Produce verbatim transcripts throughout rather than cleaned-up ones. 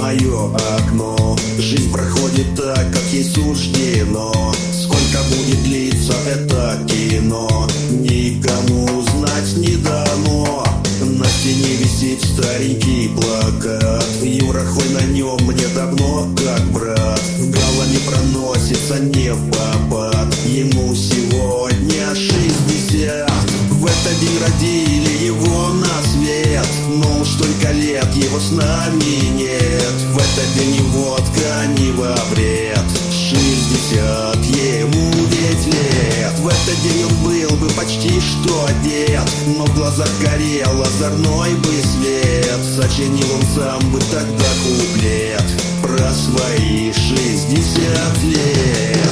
мое окно. Жизнь проходит так, как ей суждено. Сколько будет длиться это кино, никому знать не дано. На стене висит старенький плакат, Юра Хой на нем мне давно как брат. В голове проносится не в попад, ему сегодня шестьдесят. В этот день родили его на свет, но уж столько лет его с нами нет. В этот день ни водка, ни во вред, шестьдесят ему ведь лет. В этот день он был бы почти что одет, но в глазах горел озорной бы свет. Сочинил он сам бы тогда куплет про свои шестьдесят лет.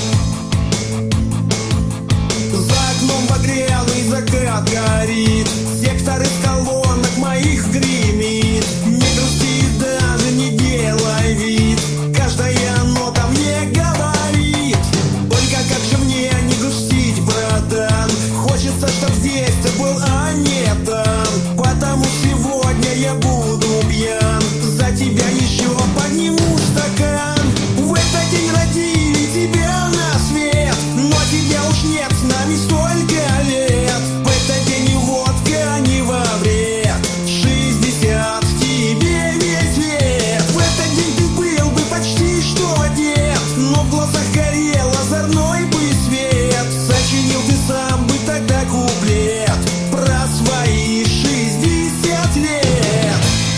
За окном багряный закат горит, сектор из колонок моих гремит. Не грусти, даже не делай вид, каждая нота мне говорит. Только как же мне не грустить, братан? Хочется, чтоб здесь ты был, а не там. Потому сегодня я буду пьян, за тебя еще подниму стакан. В этот день родили тебя на свет, но тебя уж нет с нами столько лет. В этот день ни водка, ни во вред, шестьдесят тебе ведь лет. В этот день ты был бы почти что одет, но в глазах горел озорной бы свет. Сочинил ты сам бы тогда куплет про свои шестьдесят лет.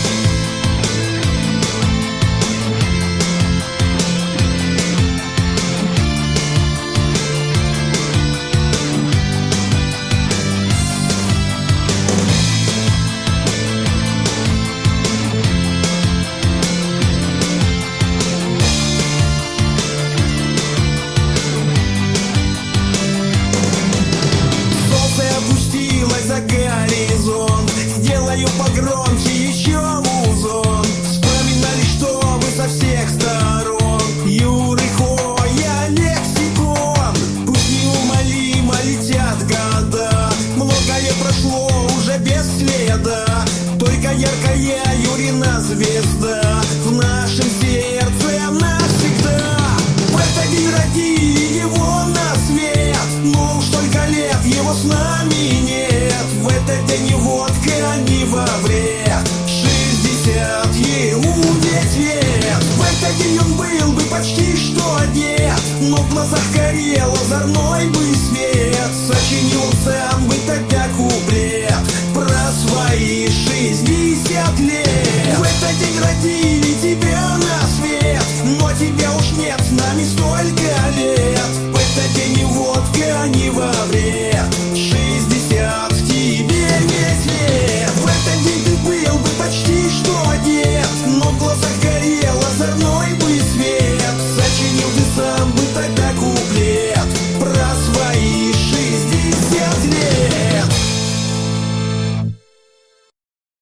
За горизонт сделаю погромче еще музон. Вспоминали, что вы со всех сторон. Юры Хоя лексикон. Пусть неумолимо летят года, многое прошло уже без следа. Только яркая Юрина звезда в нашем сердце навсегда. В этот день родили его на свет, но уж столько лет его с нами нет. В этот день ни водка, ни во вред, шестьдесят ему ведь лет. В этот день он был бы почти что одет, но в глазах горел озорной бы свет. Сочинил сам бы